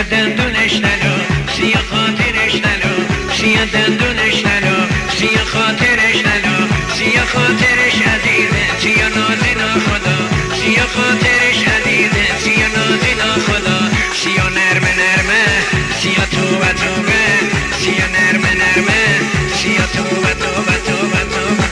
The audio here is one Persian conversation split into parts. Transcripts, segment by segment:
دندونش نلو سیه خاطرش نلو سیه دندونش نلو سیه خاطرش نلو سیه خاطرش عزیزه سیه نازینا خدا سیه خاطرش عزیزه سیه نازینا خدا سیه نرمه نرمه سیه توبه توبه سیه نرمه نرمه سیه توبه توبه توبه توبه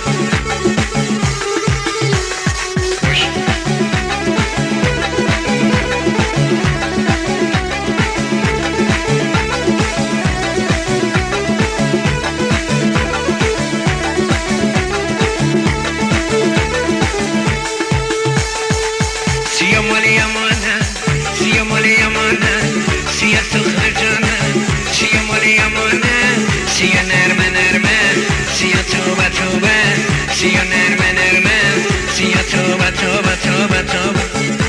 سیاه نرمه نرمه سیاه توبه توبه توبه توبه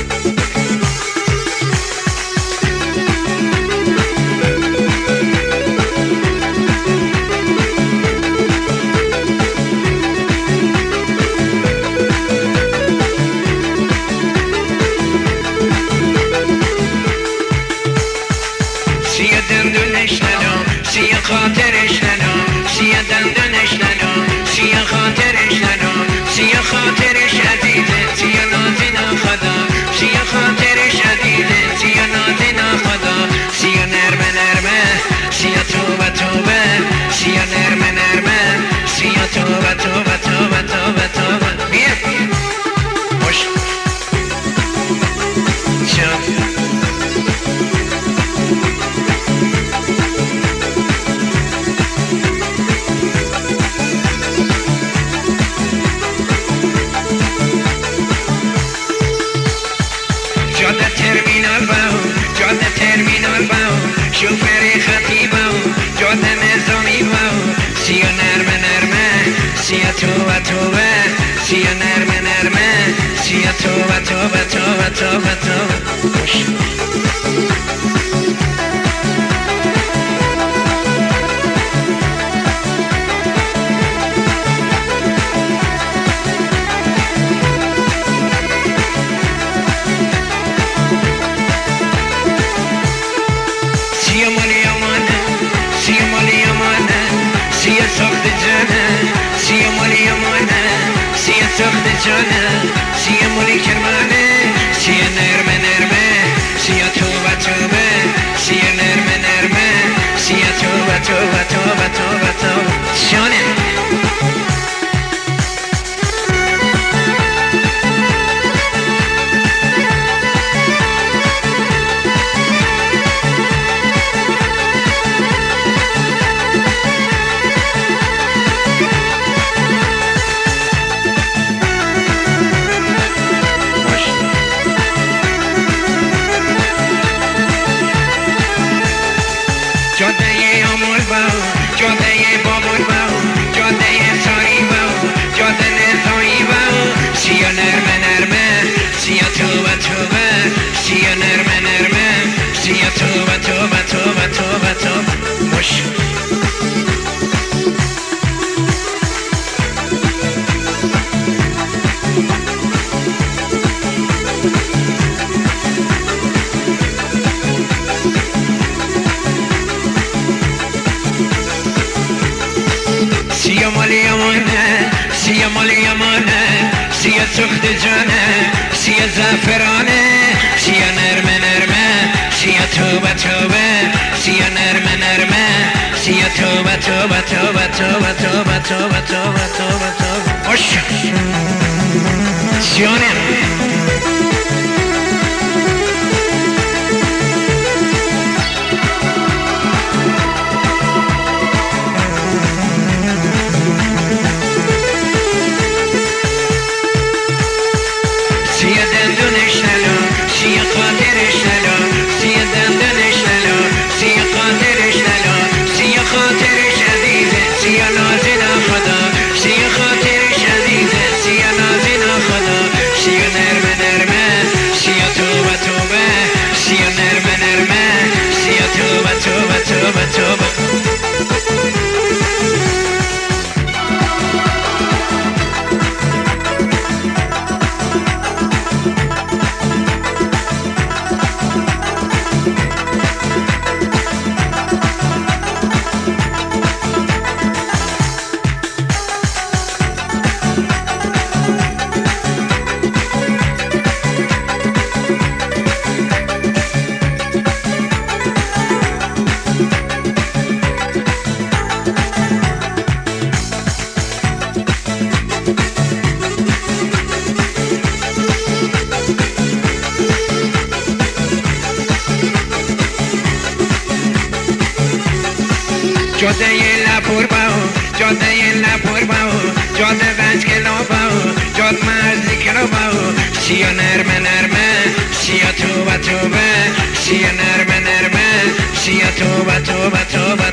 سیاه دندونش نلو سیاه خاطرش نلو سیاه دندونش نلو سیاه خاطرش نلو سیاه خاطرش عزیزه سیاه نازینا خدا سیاه خاطرش عزیزه سیاه نازینا خدا سیاه نرمه نرمه سیاه توبه توبه سیاه نرمه نرمه سیاه توبه توبه توبه توبه توبه بیا خوش شد جاده ترمینال باو شوفر خطی باو جاده نظامی باو سیاه نرمه نرمه سیاه توبه توبه سیاه نرمه نرمه سیاه توبه توبه توبه توبه توبه سیاه ساخت جانه سیاه مالی امانه سیاه ساخت جانه سیاه مالی کرمانه سیاه نرمه نرمه سیاه توبه توبه سیاه نرمه نرمه سیاه توبه توبه توبه توبه توبه شانه جاده بابور باو جاده ساری باو جاده نظامی باو سیاه نرمه نرمه سیاه توبه توبه سیاه نرمه نرمه سیاه توبه توبه توبه توبه توبه مش سیاه مالی امانه سیاه مالی امانه سیاه سخت جانه سیاه زعفرانه سیاه نرمه نرمه سیاه توبه توبه سیاه نرمه نرمه سیاه توبه توبه توبه توبه توبه توبه توبه توبه توبه خوش جانه سیاه دندونش نلو سیاه خاطرش نلو سیاه دندونش نلو سیاه خاطرش نلو سیاه خاطرش عزیزه سیاه نازینا خدا سیاه خاطرش عزیزه سیاه نازینا خدا جاده لپور باو جاده لپور باو جاده بنج کلا باو جاد مرزی کلا باو سیا نرمه نرمه سیا توبه توبه سیا نرمه نرمه سیا توبه توبه توبه